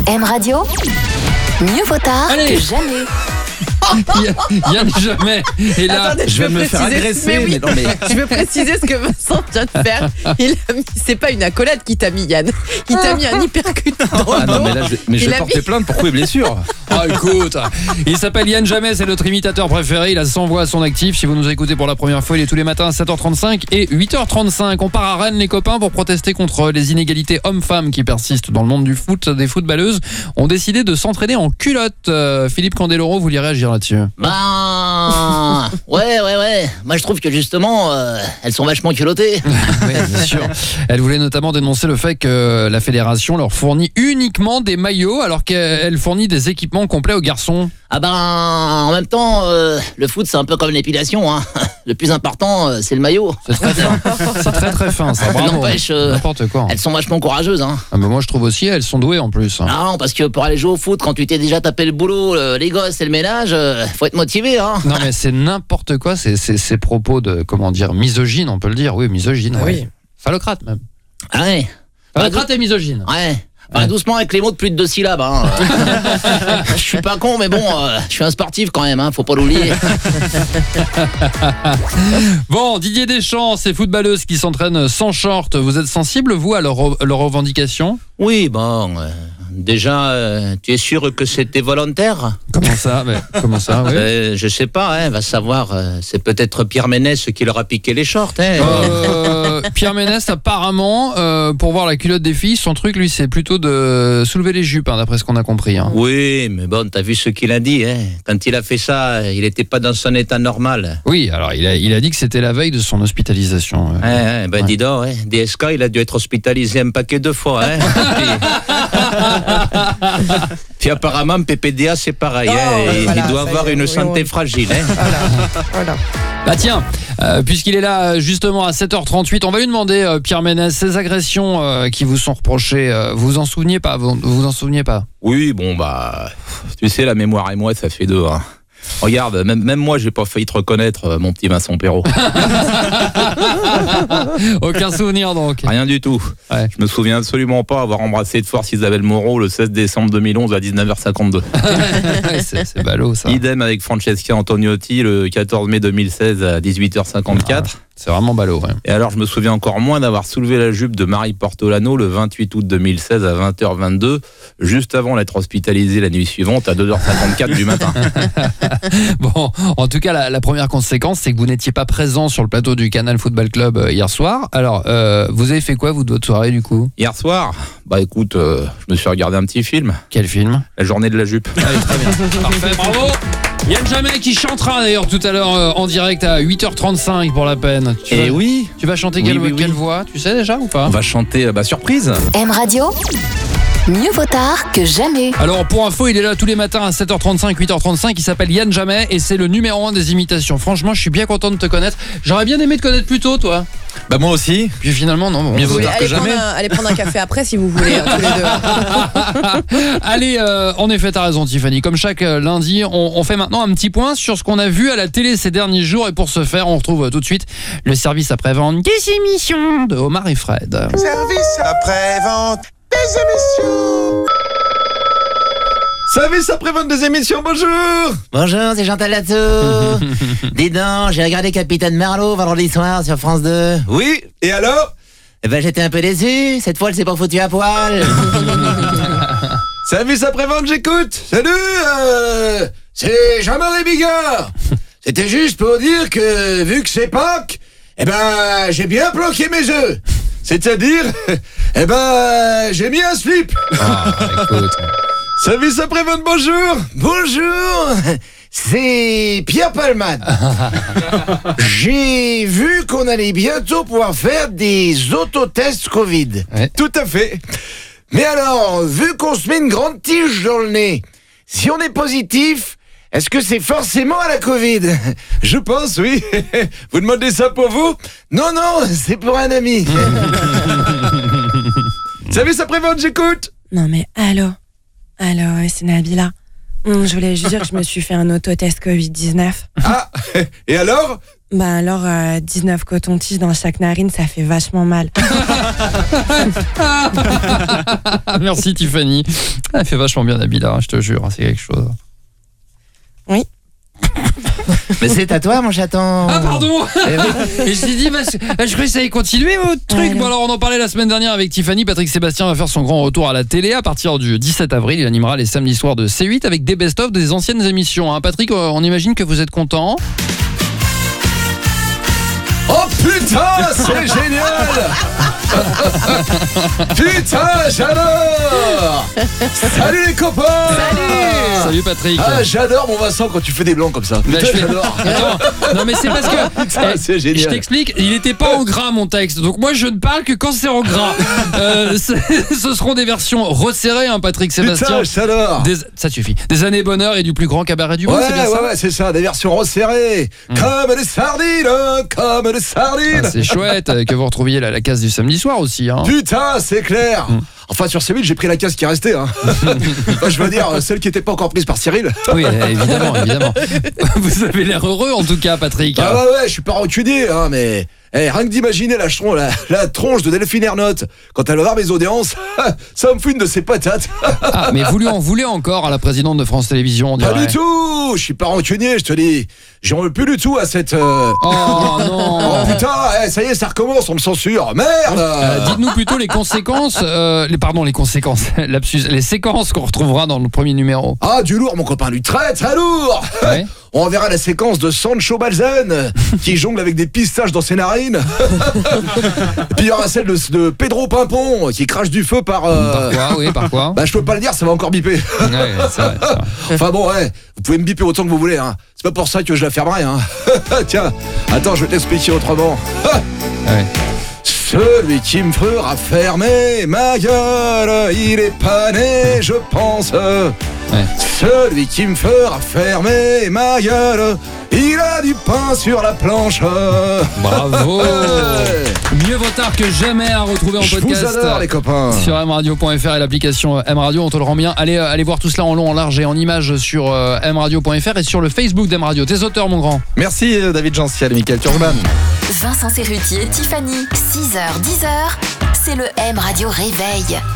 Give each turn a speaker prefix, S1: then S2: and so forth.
S1: M Radio, mieux vaut tard que jamais.
S2: Yann Jamais. Et là,
S3: attendez,
S2: je vais me faire agresser.
S3: Mais oui,
S2: non, mais...
S3: Je veux préciser ce que Vincent vient de faire. C'est pas une accolade qui t'a mis, Yann. Il t'a mis un hypercut dans le dos.
S2: non, mais là, je vais porter plainte pour coups et blessures. Ah, écoute, il s'appelle Yann Jamais, c'est notre imitateur préféré. Il a 100 voix à son actif. Si vous nous écoutez pour la première fois, il est tous les matins à 7h35 et 8h35. On part à Rennes, les copains, pour protester contre les inégalités hommes-femmes qui persistent dans le monde du foot. Des footballeuses ont décidé de s'entraîner en culotte. Philippe Candeloro, vous voulez réagir là-dessus?
S4: Ben, ouais. Moi, je trouve que justement, elles sont vachement culottées.
S2: Oui, bien sûr. Elle voulait notamment dénoncer le fait que la fédération leur fournit uniquement des maillots alors qu'elle fournit des équipements complets aux garçons.
S4: Ah ben, en même temps, le foot, c'est un peu comme l'épilation, hein. Le plus important, c'est le maillot.
S2: C'est très fin. C'est très très fin, ça. Bravo.
S4: N'empêche,
S2: n'importe quoi.
S4: elles sont vachement courageuses, hein.
S2: Ah, mais moi, je trouve aussi, elles sont douées en plus.
S4: Non, parce que pour aller jouer au foot, quand tu t'es déjà tapé le boulot, les gosses et le ménage, faut être motivé, hein.
S2: Non, mais c'est n'importe quoi. C'est ces propos de, comment dire, misogyne, on peut le dire. Oui, misogyne.
S3: Ah
S2: ouais.
S3: oui.
S2: Phallocrate même.
S4: Ah ouais.
S2: Phallocrate et misogyne.
S4: Ouais. Bah, doucement avec les mots de plus de 2 syllabes, hein. Je suis pas con, mais bon, je suis un sportif quand même, hein, faut pas l'oublier.
S2: Bon, Didier Deschamps, ces footballeuses qui s'entraînent sans short, vous êtes sensible, vous, à leurs revendications?
S4: Oui, bon, déjà, tu es sûr que c'était volontaire?
S2: Comment ça? Oui.
S4: Je sais pas, hein, va savoir, c'est peut-être Pierre Ménès qui leur a piqué les shorts, hein.
S2: Pierre Ménès, apparemment, pour voir la culotte des filles, son truc, lui, c'est plutôt de soulever les jupes, hein, d'après ce qu'on a compris. Hein.
S4: Oui, mais bon, t'as vu ce qu'il a dit, hein. Quand il a fait ça, il était pas dans son état normal.
S2: Oui, alors il a dit que c'était la veille de son hospitalisation.
S4: Ouais. Dis donc, hein, DSK, il a dû être hospitalisé un paquet de fois, hein. Puis apparemment, PPDA, c'est pareil, hein. Il doit avoir une santé fragile, hein.
S3: Voilà.
S2: Bah tiens, puisqu'il est là justement à 7h38, on va lui demander, Pierre Ménès, ces agressions qui vous sont reprochées, vous vous en souveniez pas? Vous vous en souveniez pas?
S5: Oui, bon bah, tu sais, la mémoire et moi, ça fait deux, hein. Regarde, même moi, j'ai pas failli te reconnaître, mon petit Vincent Perrault.
S2: Aucun souvenir donc?
S5: Rien du tout.
S2: Ouais.
S5: Je me souviens absolument pas avoir embrassé de force Isabelle Moreau le 16 décembre 2011 à 19h52.
S2: c'est ballot ça.
S5: Idem avec Francesca Antoniotti le 14 mai 2016 à 18h54.
S2: C'est vraiment ballot, ouais.
S5: Et alors, je me souviens encore moins d'avoir soulevé la jupe de Marie Portolano le 28 août 2016 à 20h22, juste avant d'être hospitalisé la nuit suivante à 2h54 du matin.
S2: Bon, en tout cas, la première conséquence, c'est que vous n'étiez pas présent sur le plateau du Canal Football Club hier soir. Alors, vous avez fait quoi, vous, de votre soirée, du coup?
S5: Hier soir, bah écoute, je me suis regardé un petit film.
S2: Quel film?
S5: La journée de la jupe.
S2: Allez, très bien. Parfait, bravo. Yann Jamais qui chantera d'ailleurs tout à l'heure en direct à 8h35 pour la peine.
S5: Oui.
S2: Tu vas chanter
S5: Oui.
S2: quelle voix? Tu sais déjà ou pas?
S5: On va chanter, surprise.
S1: M Radio, mieux vaut tard que jamais.
S2: Alors pour info, il est là tous les matins à 7h35, 8h35, il s'appelle Yann Jamais et c'est le numéro 1 des imitations. Franchement, je suis bien content de te connaître. J'aurais bien aimé te connaître plus tôt, toi.
S5: Bah moi aussi.
S2: Puis finalement, non. Bon,
S5: Mieux vaut
S3: Oui,
S5: tard que jamais.
S3: allez prendre un café après si vous voulez, hein, tous les deux.
S2: Allez, en effet, t'as raison Tiffany. Comme chaque lundi, on fait maintenant un petit point sur ce qu'on a vu à la télé ces derniers jours. Et pour ce faire, on retrouve tout de suite le service après-vente des émissions de Omar et Fred.
S6: Service après-vente des émissions.
S7: Service après-vente des émissions, bonjour.
S4: Bonjour, c'est Chantal Latsou. Dis donc, j'ai regardé Capitaine Marlowe vendredi soir sur France 2.
S7: Oui, et alors?
S4: Eh ben, j'étais un peu déçu. Cette fois, elle s'est pas foutue à poil.
S7: Service après-vente, j'écoute. Salut, c'est Jean-Marie Bigard. C'était juste pour dire que, vu que c'est Pâques, eh ben, j'ai bien planqué mes œufs. C'est-à-dire, eh ben, j'ai mis un slip.
S2: Écoute.
S7: Service après-vente, bonjour.
S4: Bonjour, c'est Pierre Palmade. J'ai vu qu'on allait bientôt pouvoir faire des autotests Covid.
S2: Ouais.
S7: Tout à fait.
S4: Mais alors, vu qu'on se met une grande tige dans le nez, si on est positif, est-ce que c'est forcément à la Covid?
S7: Je pense, oui. Vous demandez ça pour vous?
S4: Non, c'est pour un ami.
S7: Service après-vente, j'écoute.
S8: Non mais allô, c'est Nabila. Je voulais juste dire que je me suis fait un autotest Covid-19.
S7: Ah, et alors?
S8: Bah alors, 19 cotons-tiges dans chaque narine, ça fait vachement mal.
S2: Merci Tiffany. Elle fait vachement bien Nabila, je te jure, c'est quelque chose.
S8: Oui.
S4: Mais c'est à toi, mon chaton.
S2: Ah pardon.
S4: Eh oui.
S2: Et je t'ai dit, je croyais que ça allait continuer votre truc.
S8: Ouais,
S2: Bon alors on en parlait la semaine dernière avec Tiffany. Patrick Sébastien va faire son grand retour à la télé à partir du 17 avril. Il animera les samedis soirs de C8 avec des best-of des anciennes émissions. Hein. Patrick, on imagine que vous êtes content.
S7: Oh putain, c'est génial. Putain, j'adore. Salut les copains.
S2: Salut Patrick.
S7: Ah, j'adore mon Vincent quand tu fais des blancs comme ça.
S2: Bah,
S7: Putain,
S2: je fais-
S7: j'adore.
S2: Attends, non mais c'est parce que
S7: Putain, c'est génial.
S2: je t'explique, il n'était pas en gras mon texte, donc moi je ne parle que quand c'est en gras. Ce seront des versions resserrées, hein, Patrick Sébastien.
S7: Putain, j'adore.
S2: Ça suffit. Des années bonheur et du plus grand cabaret du monde,
S7: Ouais,
S2: c'est bien ça.
S7: ouais, c'est ça, des versions resserrées. Comme des sardines, comme des sardines.
S2: Ah, c'est chouette que vous retrouviez la case du samedi soir aussi. Hein.
S7: Putain, c'est clair. Enfin, sur C8, j'ai pris la case qui restait. Hein. Enfin, je veux dire, celle qui n'était pas encore prise par Cyril.
S2: Oui, évidemment, évidemment. Vous avez l'air heureux en tout cas, Patrick.
S7: Ah ouais, je suis pas rancunier, hein, mais rien que d'imaginer la tronche de Delphine Ernotte quand elle va voir mes audiences, ça me fout une de ses patates.
S2: Ah, mais vous lui en voulez encore à la présidente de France Télévisions, on
S7: Pas
S2: dirait.
S7: du tout, je suis pas rancunier, je te dis. J'en veux plus du tout à cette...
S2: Oh non.
S7: Oh putain, ça y est, ça recommence, on me censure. Merde.
S2: Dites-nous plutôt les conséquences, les conséquences, lapsus, les séquences qu'on retrouvera dans le premier numéro.
S7: Ah, du lourd, mon copain, du très très lourd.
S2: Ouais.
S7: On verra la séquence de Sancho Balzen qui jongle avec des pistaches dans ses narines. Et puis il y aura celle de Pedro Pimpon qui crache du feu par...
S2: Par quoi, oui, par quoi.
S7: Bah je peux pas le dire, ça va encore biper.
S2: Ouais, c'est vrai.
S7: Enfin bon, ouais, vous pouvez me biper autant que vous voulez, hein. C'est pas pour ça que je la fermerai, hein. Tiens, attends, je vais t'expliquer autrement.
S2: Ouais.
S7: Celui qui me fera fermer ma gueule, il est pas né, je pense.
S2: Ouais.
S7: Celui qui me fera fermer ma gueule, il a du pain sur la planche.
S2: Bravo. Mieux vaut tard que jamais à retrouver en
S7: Je
S2: podcast.
S7: vous adore les copains.
S2: Sur mradio.fr et l'application M-Radio, on te le rend bien. Allez voir tout cela en long, en large et en images sur mradio.fr et sur le Facebook d'M-Radio. Tes auteurs, mon grand.
S5: Merci David Jean-Ciel et Mickaël Turban.
S1: Vincent Cerruti et Tiffany, 6h, 10h, c'est le M-Radio Réveil.